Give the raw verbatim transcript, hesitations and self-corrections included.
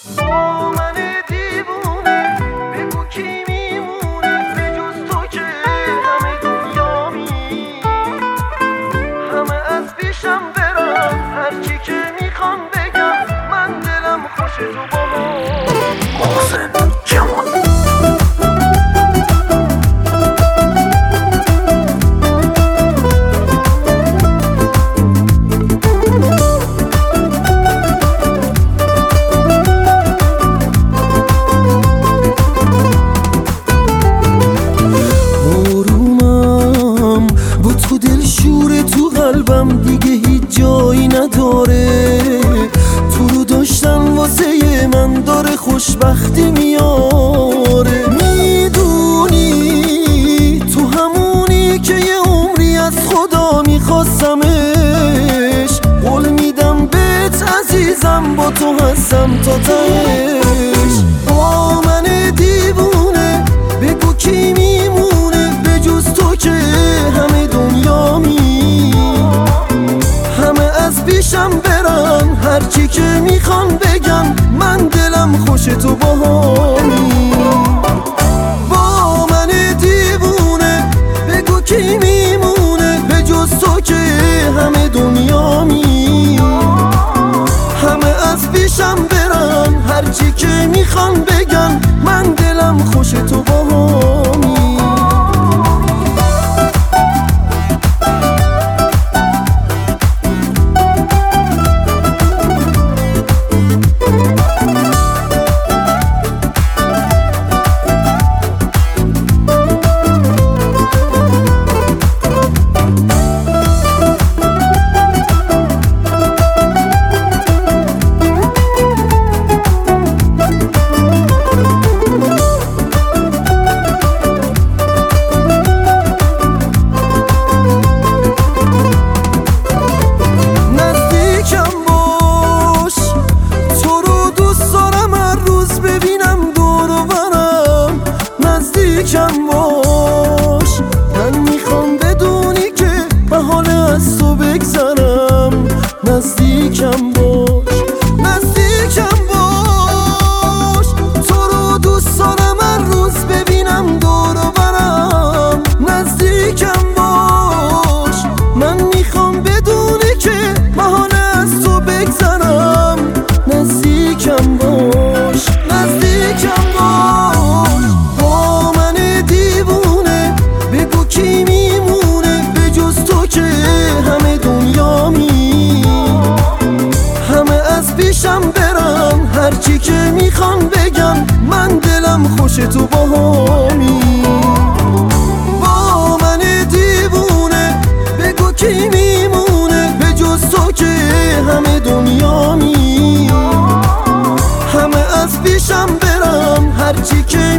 با من دیوونه بگو کی میمونه به جز تو که همه دنیا می همه از پیشم برن هرچی که میخوام بگم من دلم خوش تو با محسن جمال. تو دل شوره تو قلبم دیگه هیچ جایی نداره، تو رو داشتن واسه من داره خوشبختی میاره. میدونی تو همونی که یه عمری از خدا میخواستمش، قول میدم بهت عزیزم با تو هستم تا تهش. با من دیوونه بگو کی میمونه به جز تو که همه دنیا می همه از پیشم برن هرچی که میخوان بگن من دلم خوش تو باهامی. با من دیوونه بگو کی میمونه به جز تو که همه دنیا می همه از پیشم برن هرچی که میخوان بگن من دلم خوش تو باهامی. نزدیکم باش من میخوام بدونی که بهانه از تو بگذرم. نزدیکم باش نزدیکم باش تو رو دوست دارم هر روز ببینم دور و برم. نزدیکم باش من میخوام بدونی که بهانه از تو بگذرم. نزدیکم باش نزدیکم باش با من دیوونه بگو کی میمونه به جز تو که همه دنیا می همه از پیشم برن هرچی که میخوان بگن من دلم خوش تو باهامی. با من دیوونه بگو کی میمونه به جز تو که همه دنیا می همه از پیشم برن هرچی که